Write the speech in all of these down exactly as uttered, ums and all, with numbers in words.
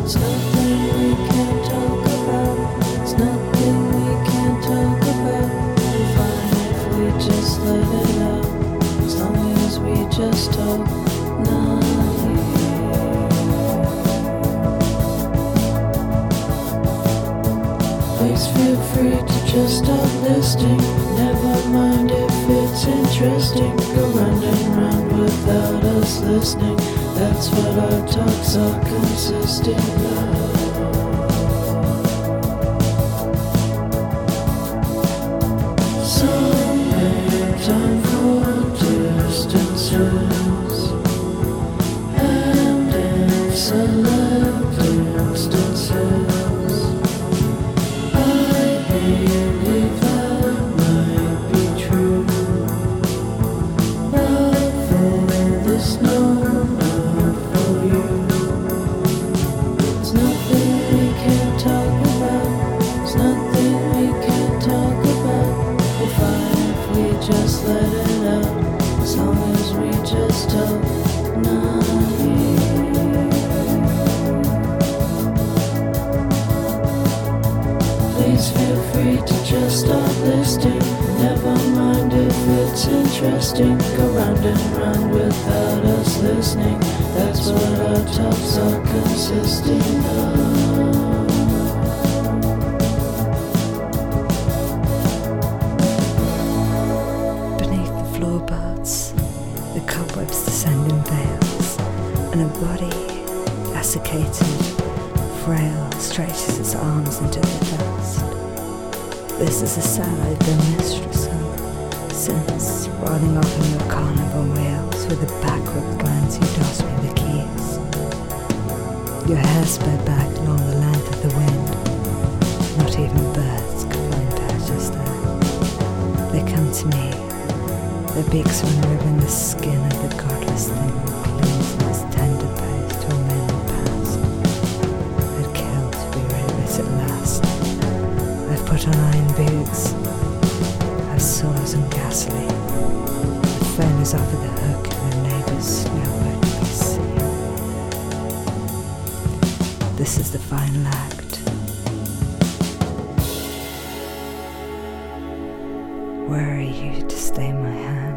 It's nothing we can't talk about. It's nothing we can't talk about. We're fine if we just let it out. As long as we just talk. Not Please feel free to just stop listening. Never mind if it's interesting. Go round and round without us listening. That's what our talks are consisting of. Some make time for distances, and in select instances believe that might be true, but for this no, not for you. There's nothing we can't talk about. There's nothing we can't talk about. We're fine if we just let it out. As long as we just talk. Not Please feel free to just stop listening. Never mind if it's interesting. Go round and round without us listening. That's what our talks are consisting of. Beneath the floorboards, the cobwebs descend in veils, and a body, desiccated, frail, stretches its arms into the dust. This is a sound I've been mistress of, since, riding off on your carnival wheels, with a backward glance you toss me the keys. Your hair sped back along the length of the wind. Not even birds could find patches there. They come to me, their beaks unribbing the skin of the godless thing that clings in this tender pose to a moment past. I'd kill to be rid of it at last. I've put on iron boots, I've saws and gasoline. The phone is offered the hook and the neighbours know what we see. This is the final act. Where are you to stay my hand?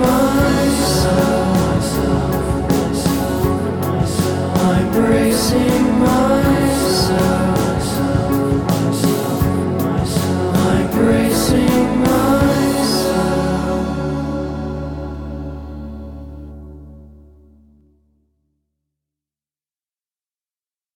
Embracing